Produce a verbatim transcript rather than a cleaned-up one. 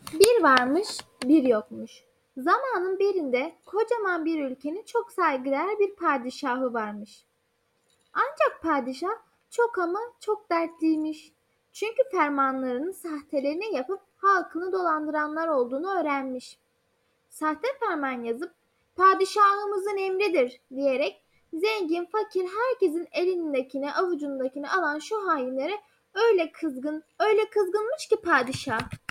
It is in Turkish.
Bir varmış, bir yokmuş. Zamanın birinde kocaman bir ülkenin çok saygıdeğer bir padişahı varmış. Ancak padişah çok ama çok dertliymiş. Çünkü fermanlarını sahtelerini yapıp halkını dolandıranlar olduğunu öğrenmiş. Sahte ferman yazıp padişahımızın emridir diyerek zengin, fakir herkesin elindekini, avucundakini alan şu hainlere öyle kızgın, öyle kızgınmış ki padişah.